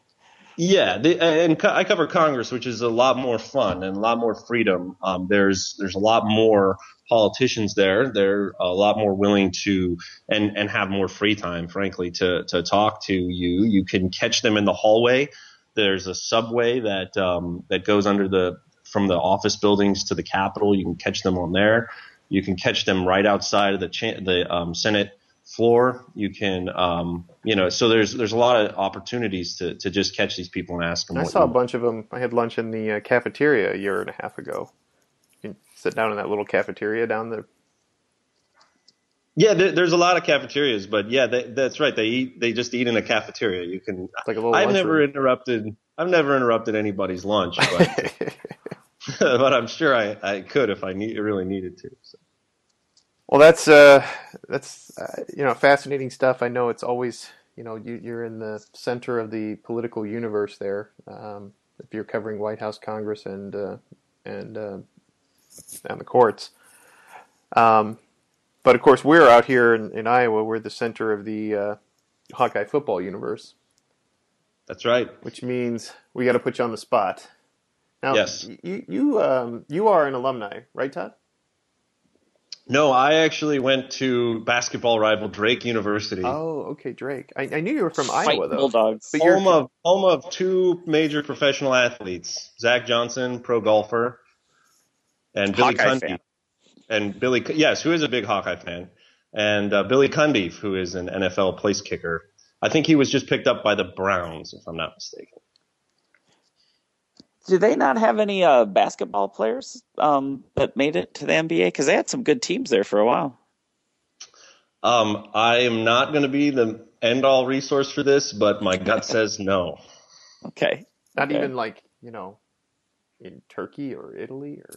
Yeah, the, and co- I cover Congress, which is a lot more fun and a lot more freedom. Um, there's there's a lot more politicians there. They're a lot more willing to and and have more free time, frankly, to to talk to you. You can catch them in the hallway. There's a subway that um, that goes under the from the office buildings to the Capitol. You can catch them on there. You can catch them right outside of the cha- the um, Senate floor. You can, um, you know, so there's there's a lot of opportunities to to just catch these people and ask them. I what saw a you bunch of them. I had lunch in the uh, cafeteria a year and a half ago. You can sit down in that little cafeteria down there. Yeah, there, there's a lot of cafeterias, but yeah, they, that's right. They eat. They just eat in a cafeteria. You can. It's like a little I've lunchroom. never interrupted. I've never interrupted anybody's lunch, but, but I'm sure I, I could if I need, really needed to. So. Well, that's uh, that's uh, you know fascinating stuff. I know it's always you know you, you're in the center of the political universe there. Um, if you're covering White House, Congress, and uh, and uh, and the courts. Um, But, of course, we're out here in, in Iowa. We're the center of the uh, Hawkeye football universe. That's right. Which means we got to put you on the spot. Now, Yes. you you um you are an alumni, right, Todd? No, I actually went to basketball rival Drake University, Oh, okay, Drake. I, I knew you were from Fighting Iowa though. Bulldogs. But you're home of home of two major professional athletes, Zach Johnson, pro golfer, and Billy Hawkeye Cundiff. fan. And Billy, yes, who is a big Hawkeye fan, and uh, Billy Cundiff, who is an N F L place kicker. I think he was just picked up by the Browns, if I'm not mistaken. Do they not have any uh, basketball players um, that made it to the N B A? Because they had some good teams there for a while. Um, I am not going to be the end-all resource for this, but my gut says no. Okay. not okay. even like, you know, in Turkey or Italy or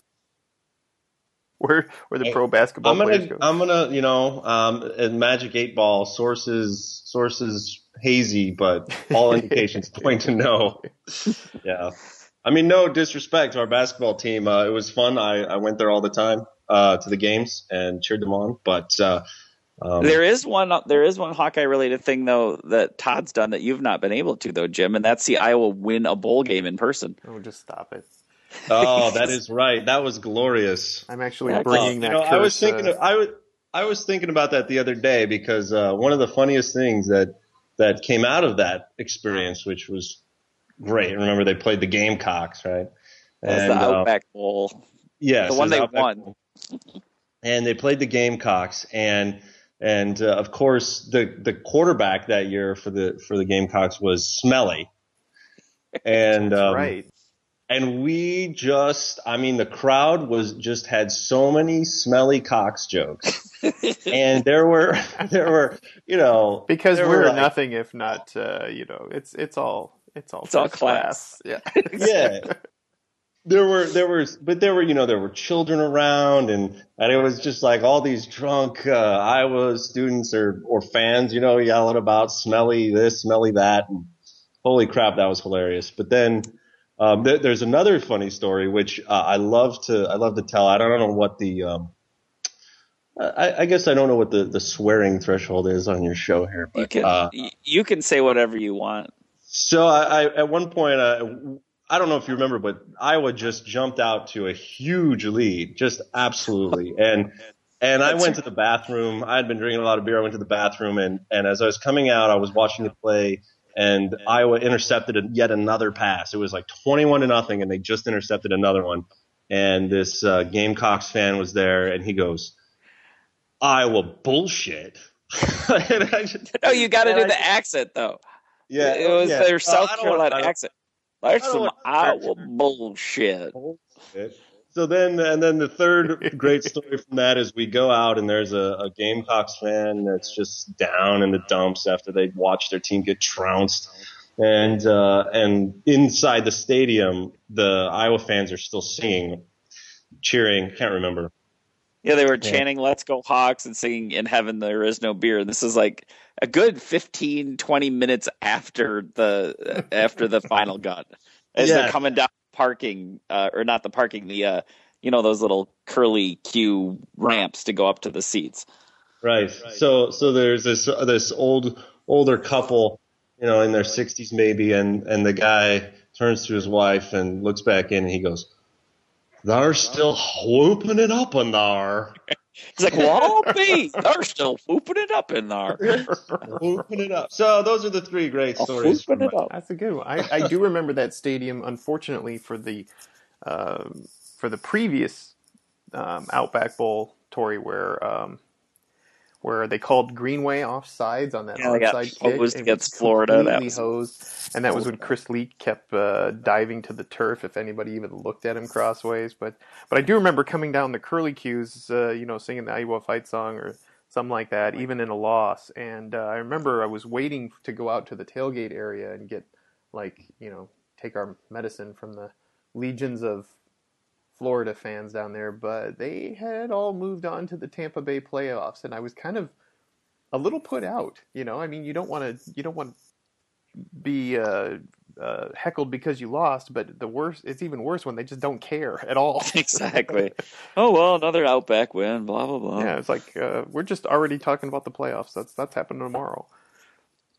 where where the pro basketball I'm gonna, players go. I'm gonna, you know, um, in Magic Eight Ball sources sources hazy, but all indications point to no. Yeah. I mean, no disrespect to our basketball team. Uh, it was fun. I, I went there all the time uh, to the games and cheered them on. But uh, um, there is one there is one Hawkeye related thing though that Todd's done that you've not been able to though, Jim, and that's the Iowa win a bowl game in person. Oh, just stop it. Oh, that is right. That was glorious. I'm actually Yeah, bringing Uh, that you know, curse. I was thinking. uh, Of, I was I was thinking about that the other day because uh, one of the funniest things that that came out of that experience, which was great. Remember, they played the Gamecocks, right? That's And, the uh, Outback Bowl. Yes, The it one was they Outback won. Bowl. And they played the Gamecocks, and and uh, of course the the quarterback that year for the for the Gamecocks was Smelly, and That's um, right. and we just, I mean, the crowd was just had so many Smelly Cox jokes, and there were there were you know Because there we're were like, nothing if not, uh, you know, it's it's all it's all It's all first class. Yeah. yeah. There were, there were, but there were, you know, there were children around, and, and it was just like all these drunk uh, Iowa students or, or fans, you know, yelling about smelly this, smelly that, and holy crap, that was hilarious. But then um, there, there's another funny story which uh, I love to, I love to tell. I don't know what the, um, I, I guess I don't know what the, the swearing threshold is on your show here, but You can uh, you can say whatever you want. so I, I at one point, uh, I don't know if you remember, but Iowa just jumped out to a huge lead, just absolutely. And and I went to the bathroom. I had been drinking a lot of beer. I went to the bathroom, and and as I was coming out, I was watching the play, and Iowa intercepted yet another pass. It was like twenty-one to nothing, and they just intercepted another one. And this uh, Gamecocks fan was there, and he goes, "Iowa bullshit." And I just, No, you got to and do I- the accent though. Yeah, it was yeah. their Uh, South I don't Carolina want- I don't- accent. There's I don't some want- Iowa bullshit. So then, and then the third great story from that is we go out and there's a, a Gamecocks fan that's just down in the dumps after they watch their team get trounced, and uh, and inside the stadium, the Iowa fans are still singing, cheering. Can't remember. Yeah, they were chanting "Let's go Hawks" and singing "In Heaven There Is No Beer." This is like a good fifteen, twenty minutes after the after the final gun, as Yeah. they're coming down parking, uh, or not the parking, the uh, you know those little curly Q ramps to go up to the seats. Right. So so there's this this old older couple, you know, in their sixties maybe, and and the guy turns to his wife and looks back in and he goes, "They're still whooping it up in there." He's like, "Well, I'll be. They're still whooping it up in there." Whooping it up. So those are the three great Oh, stories. whooping From it up. That's a good one. I, I do remember that stadium. Unfortunately, for the um, for the previous um, Outback Bowl, Tory, where um, where they called Greenway offsides on that Yeah, they got onside kick. hosed It against was Florida. That completely was- hosed, and that was when Chris Leak kept uh, diving to the turf if anybody even looked at him crossways. But but I do remember coming down the curly cues, uh, you know, singing the Iowa fight song or something like that, even in a loss. And uh, I remember I was waiting to go out to the tailgate area and get, like, you know, take our medicine from the legions of Florida fans down there, but they had all moved on to the Tampa Bay playoffs, and I was kind of a little put out. You know, I mean, you don't want to you don't want to be uh, uh, heckled because you lost, but the worst it's even worse when they just don't care at all. Exactly. Oh well, another Outback win. Blah blah blah. Yeah, it's like uh, we're just already talking about the playoffs. That's that's happening tomorrow.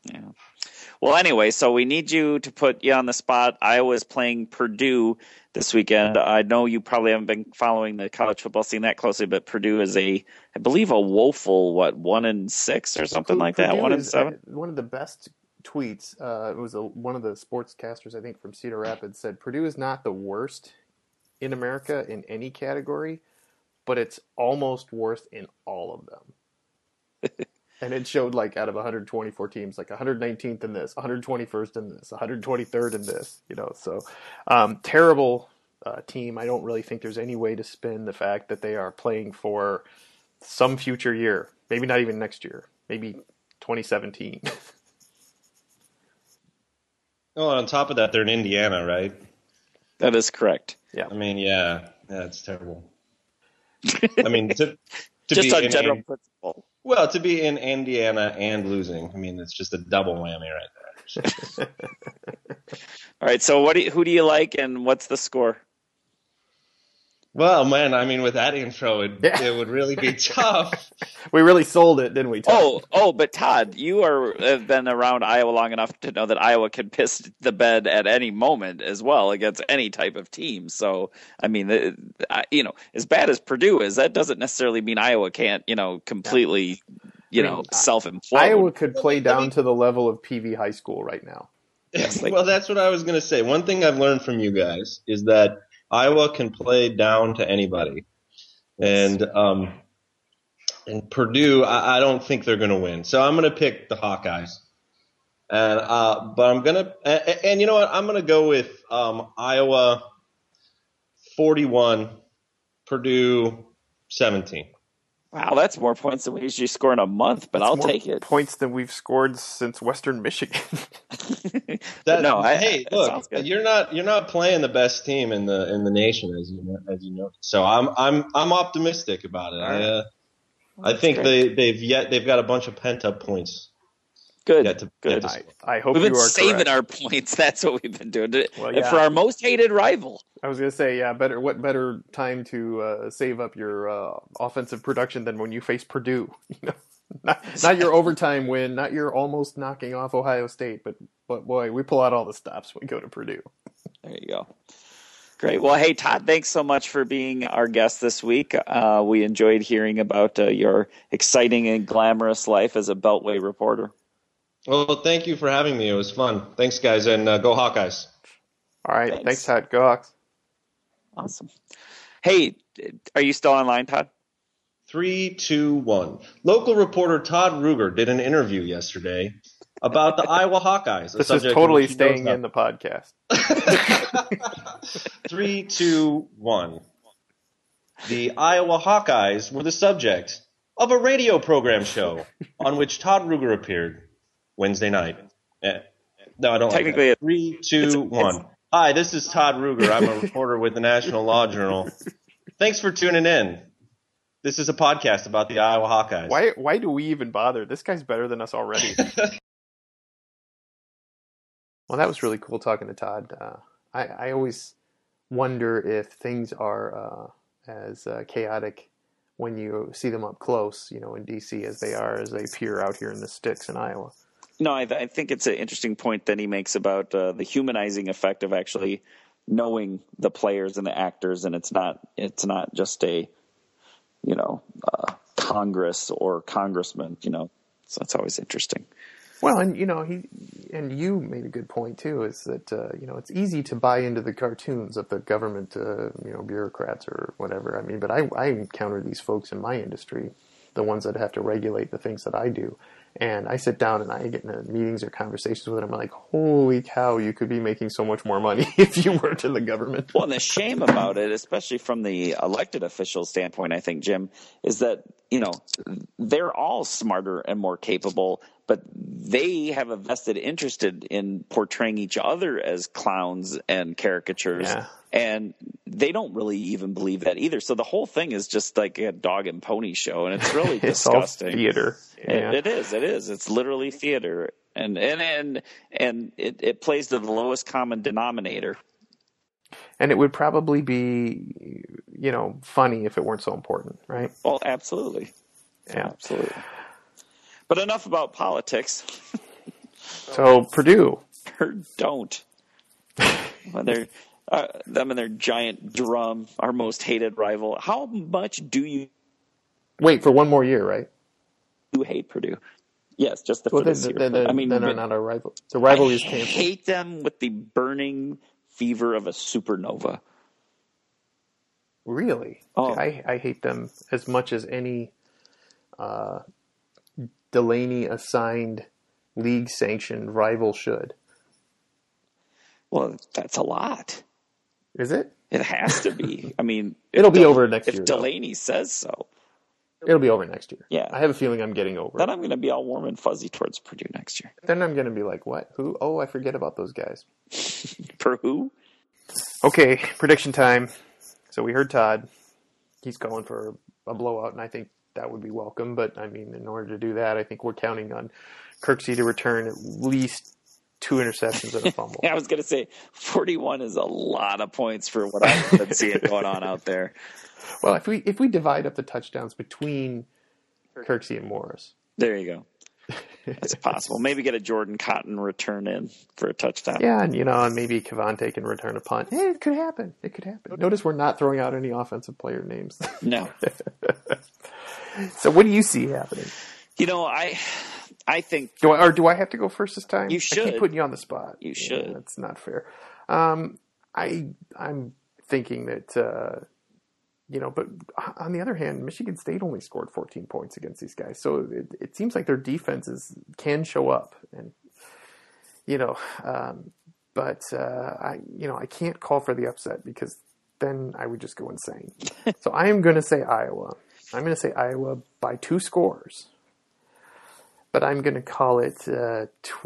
Yeah. Well, anyway, so we need you to put you on the spot. Iowa's playing Purdue this weekend. I know you probably haven't been following the college football scene that closely, but Purdue is a, I believe, a woeful, what, one and six or something like that? Purdue One and is, seven? uh, one of the best tweets, uh, it was a, one of the sportscasters, I think, from Cedar Rapids, said Purdue is not the worst in America in any category, but it's almost worst in all of them. And it showed, like, out of one hundred twenty-four teams, like one hundred nineteenth in this, one hundred twenty-first in this, one hundred twenty-third in this, you know. So, um, terrible uh, team. I don't really think there's any way to spin the fact that they are playing for some future year. Maybe not even next year. Maybe twenty seventeen. Oh, and on top of that, they're in Indiana, right? That is correct. Yeah. I mean, yeah, that's terrible. I mean, to, to Just be on in, general in, principle. well, to be in Indiana and losing, I mean, it's just a double whammy right there. All right, so what do you, who do you like, and what's the score? Well, man, I mean, with that intro, it, Yeah. it would really be tough. We really sold it, didn't we, Todd? Oh, oh, but Todd, you are have been around Iowa long enough to know that Iowa can piss the bed at any moment as well against any type of team. So, I mean, the, I- you know, as bad as Purdue is, that doesn't necessarily mean Iowa can't, you know, completely, you I mean, know, self-implode. Iowa could play Let me- down to the level of P V High School right now. like- Well, that's what I was going to say. One thing I've learned from you guys is that Iowa can play down to anybody. And um, and Purdue, I, I don't think they're going to win. So I'm going to pick the Hawkeyes. And uh, but I'm going to and, and you know what? I'm going to go with um, Iowa forty-one, Purdue seventeen. Wow, that's more points than we usually score in a month, but That's I'll more take it. Points than we've scored since Western Michigan. But no, I, hey, that look, sounds good. you're not you're not playing the best team in the in the nation as you know, as you know. So I'm I'm I'm optimistic about it. I uh, I That's think great. they they've yet they've got a bunch of pent up points. Good, Yet to, good. yet to I, score. I hope We've been you are saving correct. our points. That's what we've been doing. Well, And yeah. for our most hated rival. I was going to say, yeah, better. What better time to uh, save up your uh, offensive production than when you face Purdue? You know, not, not your overtime win, not your almost knocking off Ohio State, but but boy, we pull out all the stops when we go to Purdue. There you go. Great. Well, hey, Todd, thanks so much for being our guest this week. Uh, we enjoyed hearing about uh, your exciting and glamorous life as a Beltway reporter. Well, thank you for having me. It was fun. Thanks, guys, and uh, go Hawkeyes. All right, Thanks. thanks, Todd. Go Hawks. Awesome. Hey, are you still online, Todd? Three, two, one. Local reporter Todd Ruger did an interview yesterday about the Iowa Hawkeyes. a This is subject totally which he knows staying in the podcast. Three, two, one. The Iowa Hawkeyes were the subject of a radio program show on which Todd Ruger appeared Wednesday night. Eh, No, I don't Technically, like that. Three, two, one. Hi, this is Todd Ruger. I'm a reporter with the National Law Journal. Thanks for tuning in. This is a podcast about the Iowa Hawkeyes. Why? Why do we even bother? This guy's better than us already. Well, that was really cool talking to Todd. Uh, I, I always wonder if things are uh, as uh, chaotic when you see them up close, you know, in D C as they are as they peer out here in the sticks in Iowa. No, I, I think it's an interesting point that he makes about uh, the humanizing effect of actually knowing the players and the actors, and it's not it's not just a you know uh, Congress or congressman, you know. So it's always interesting. Well, and you know, he and you made a good point too. Is that uh, you know it's easy to buy into the cartoons of the government, uh, you know, bureaucrats or whatever. I mean, but I, I encounter these folks in my industry, the ones that have to regulate the things that I do, and I sit down and I get into meetings or conversations with them. I'm like, holy cow, you could be making so much more money if you worked in the government. Well, and the shame about it, especially from the elected official standpoint, I think, Jim, is that, you know, they're all smarter and more capable, but they have a vested interest in portraying each other as clowns and caricatures. Yeah. And they don't really even believe that either. So the whole thing is just like a dog and pony show, and it's really It's disgusting. all theater. Yeah. It, it is. It is. It's literally theater, and and and and it, it plays to the lowest common denominator. And it would probably be, you know, funny if it weren't so important, right? Well, absolutely. Yeah. Absolutely. But enough about politics. So Purdue. Or don't. Well, they're, uh, them and their giant drum, our most hated rival. How much do you Wait for one more year, right? you hate Purdue? Yes, just the Well, for then, this year. then, then, I mean, then they're but- not our rival. The rivalry I is canceled. hate them with the burning fever of a supernova. Really? Oh. I, I hate them as much as any uh, Delaney assigned league sanctioned rival should. Well, that's a lot. Is it? It has to be. I mean, if It'll be Del- over next if year, though. Delaney says so. It'll be over next year. Yeah. I have a feeling I'm getting over Then it. I'm going to be all warm and fuzzy towards Purdue next year. Then I'm going to be like, what? Who? Oh, I forget about those guys. Per who? Okay, prediction time. So we heard Todd. He's going for a blowout, and I think that would be welcome. But, I mean, in order to do that, I think we're counting on Kirksey to return at least two interceptions and a fumble. Yeah, I was going to say forty-one is a lot of points for what I've been seeing going on out there. Well, if we if we divide up the touchdowns between Kirksey and Morris. There you go. That's possible. Maybe get a Jordan Cotton return in for a touchdown. Yeah, and you know, and maybe Cavante can return a punt. Hey, it could happen. It could happen. Notice we're not throwing out any offensive player names. No. So what do you see happening? You know, I I think Do I or do I have to go first this time? You I should. keep putting you on the spot. You Yeah, should. that's not fair. Um, I I'm thinking that uh, you know, but on the other hand, Michigan State only scored fourteen points against these guys, so it, it seems like their defenses can show up, and you know, um, but uh, I you know I can't call for the upset because then I would just go insane. So I am going to say Iowa. I'm going to say Iowa by two scores. But I'm going to call it uh,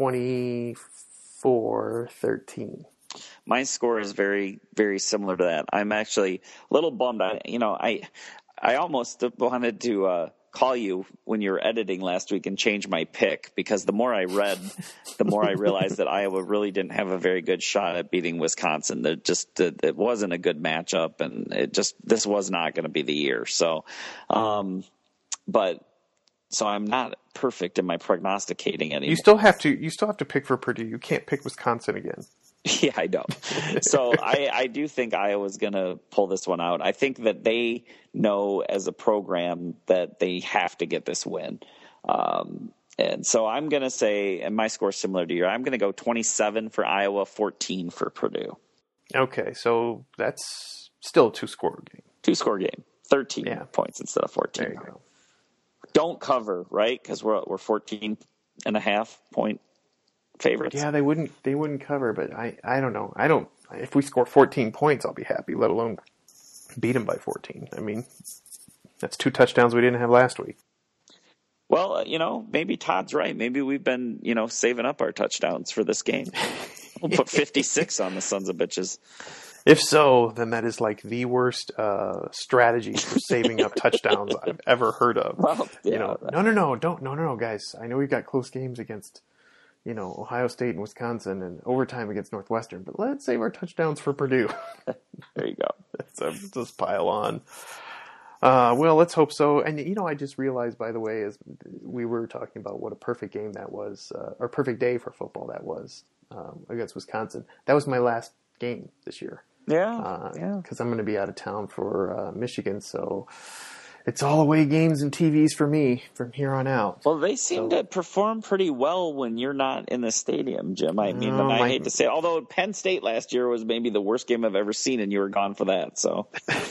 twenty-four thirteen. my score is very, very similar to that. I'm actually a little bummed. I, you know, I, I almost wanted to uh, call you when you were editing last week and change my pick because the more I read, the more I realized that Iowa really didn't have a very good shot at beating Wisconsin. That just it, it wasn't a good matchup, and it just this was not going to be the year. So, um, but. So I'm not perfect in my prognosticating anymore. You still have to. You still have to pick for Purdue. You can't pick Wisconsin again. Yeah, I know. So I, I do think Iowa's going to pull this one out. I think that they know as a program that they have to get this win. Um, and so I'm going to say, and my score's similar to yours, I'm going to go twenty-seven for Iowa, fourteen for Purdue. Okay, so that's still a two-score game. Two-score game, thirteen Yeah. points instead of fourteen. There you go. Don't cover, right? Because we're we're fourteen and a half point favorites. Yeah, they wouldn't. They wouldn't cover, but I. I don't know. I don't. If we score fourteen points, I'll be happy. Let alone beat them by fourteen. I mean, that's two touchdowns we didn't have last week. Well, uh, you know, maybe Todd's right. Maybe we've been, you know, saving up our touchdowns for this game. We'll put fifty-six on the sons of bitches. If so, then that is like the worst uh, strategy for saving up touchdowns I've ever heard of. Well, yeah, you know, right. no, no, no, don't, no, no, no, guys. I know we've got close games against, you know, Ohio State and Wisconsin, and overtime against Northwestern. But let's save our touchdowns for Purdue. There you go. So just pile on. Uh, well, let's hope so. And you know, I just realized, by the way, as we were talking about what a perfect game that was, uh, or perfect day for football that was um, against Wisconsin. That was my last game this year. Yeah, Uh, yeah. because I'm going to be out of town for uh, Michigan, so it's all away games and T Vs for me from here on out. Well, they seem So- to perform pretty well when you're not in the stadium, Jim. I mean, Oh, and I my- hate to say, although Penn State last year was maybe the worst game I've ever seen, and you were gone for that. So,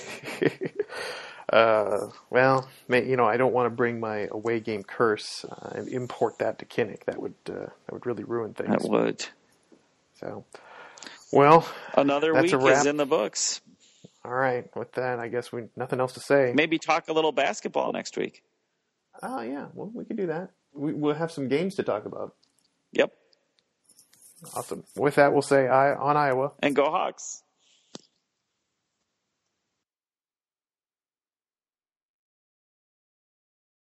uh, well, may, you know, I don't want to bring my away game curse uh, and import that to Kinnick. That would uh, that would really ruin things. that would. So, well, Another That's week a wrap. is in the books. all right. With that, I guess we nothing else to say. Maybe talk a little basketball next week. Oh yeah, well we could do that. We, we'll have some games to talk about. Yep. Awesome. With that, we'll say I on Iowa. And go Hawks.